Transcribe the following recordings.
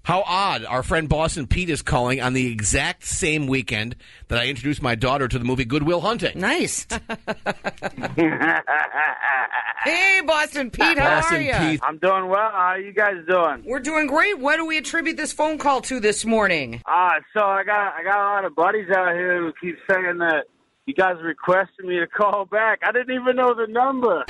How odd. Our friend Boston Pete is calling on the exact same weekend that I introduced my daughter to the movie Good Will Hunting. Nice. Hey, Boston Pete, how are you? Pete. I'm doing well. How are you guys doing? We're doing great. What do we attribute this phone call to this morning? So I got a lot of buddies out here who keep saying that you guys requested me to call back. I didn't even know the number.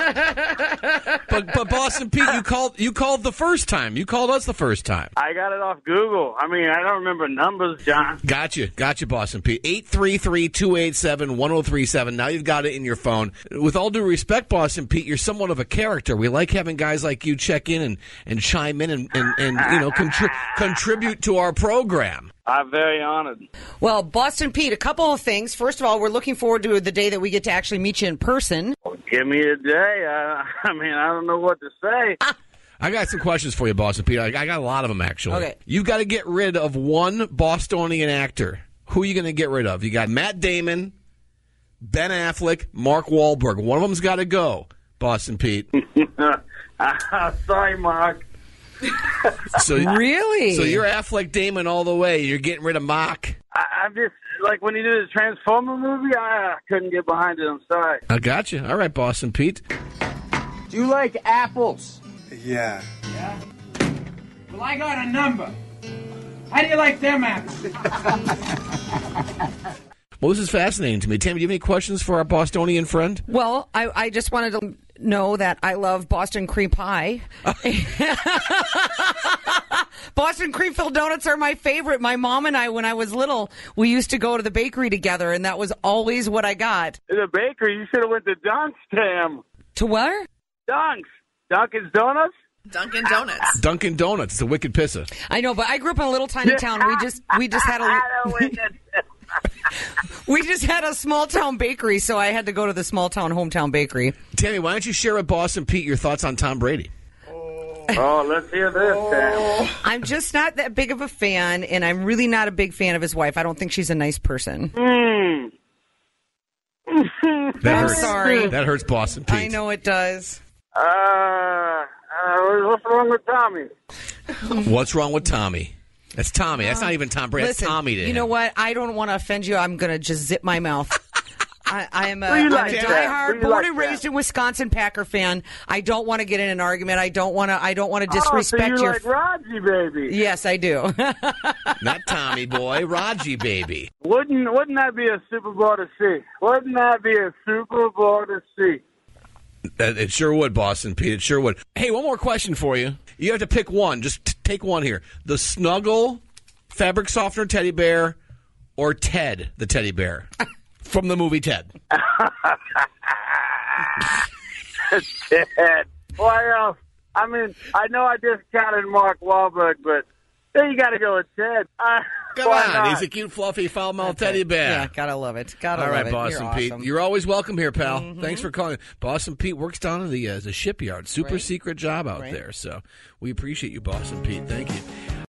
But Boston Pete, you called the first time. You called us the first time. I got it off Google. I mean, I don't remember numbers, John. Gotcha, Boston Pete. 833-287-1037. Now you've got it in your phone. With all due respect, Boston Pete, you're somewhat of a character. We like having guys like you check in and chime in and contribute to our program. I'm very honored. Well, Boston Pete, a couple of things. First of all, we're looking forward to the day that we get to actually meet you in person. Give me a day. I don't know what to say. I got some questions for you, Boston Pete. I got a lot of them, actually. Okay. You've got to get rid of one Bostonian actor. Who are you going to get rid of? You got Matt Damon, Ben Affleck, Mark Wahlberg. One of them's got to go, Boston Pete. Sorry, Mark. Really? So you're Affleck Damon all the way. You're getting rid of Mark. I'm just, like, when you did the Transformer movie, I couldn't get behind it. I'm sorry. I got you. All right, Boston Pete. Do you like apples? Yeah. Yeah? Well, I got a number. How do you like them apples? Well, this is fascinating to me. Tammy, do you have any questions for our Bostonian friend? Well, I just wanted to know that I love Boston cream pie. Boston cream filled donuts are my favorite. My mom and I, when I was little, we used to go to the bakery together, and that was always what I got. In the bakery, you should have went to Dunk's, Tam. To where? Dunk's. Dunkin's Donuts? Dunkin' Donuts. Dunkin' Donuts, the wicked pisser. I know, but I grew up in a little tiny town. We just had we just had a small town bakery, so I had to go to the small town hometown bakery. Tammy, why don't you share with Boston Pete your thoughts on Tom Brady? Oh, let's hear this, Tam. I'm just not that big of a fan, and I'm really not a big fan of his wife. I don't think she's a nice person. That hurts. Sorry. That hurts Boston Pete. I know it does. What's wrong with Tommy? What's wrong with Tommy? That's Tommy. That's not even Tom Brady. Listen, That's Tommy to you him. know what? I don't want to offend you. I'm going to just zip my mouth. I am a like that? diehard, born and raised in Wisconsin Packer fan. I don't want to get in an argument. I don't want to disrespect so you your. like Raji, baby? Yes, I do. Not Tommy boy, Raji baby. Wouldn't that be a Super Bowl to see? Wouldn't that be a Super Bowl to see? It sure would, Boston Pete. It sure would. Hey, one more question for you. You have to pick one. Just take one here. The Snuggle fabric softener teddy bear or Ted the teddy bear from the movie Ted. Ted. Why else? I mean, I know I discounted Mark Wahlberg, but then you got to go with Ted. Come on. He's a cute, fluffy, foul-mouthed teddy bear. Yeah, gotta love it. Gotta love it. All right, Boston You're Pete. awesome. You're always welcome here, pal. Thanks for calling. Boston Pete works down in the shipyard. Super secret job out there. So we appreciate you, Boston Pete. Thank you.